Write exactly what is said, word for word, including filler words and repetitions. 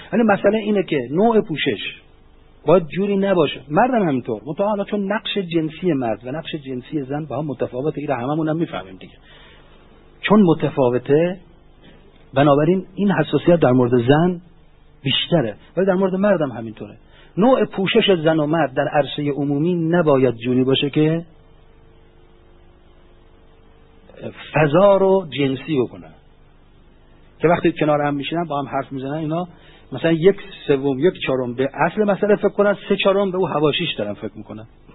ولی مسئله اینه که نوع پوشش باید جوری نباشه. مردم همینطور، منتها حالا چون نقش جنسی مرد و نقش جنسی زن با هم متفاوته، این هممون هم میفهمیم دیگه، چون متفاوته بنابراین این حساسیت در مورد زن بیشتره، ولی در مورد مرد هم همینطوره. نوع پوشش زن و مرد در عرصه عمومی نباید جوری باشه که فضا رو جنسی بکنن، که وقتی کنار هم میشینن با هم حرف میزنن اینا مثلا یک سوم یک چهارم به اصل مسئله فکر کنن، سه چهارم به او حواشیش دارن فکر میکنن.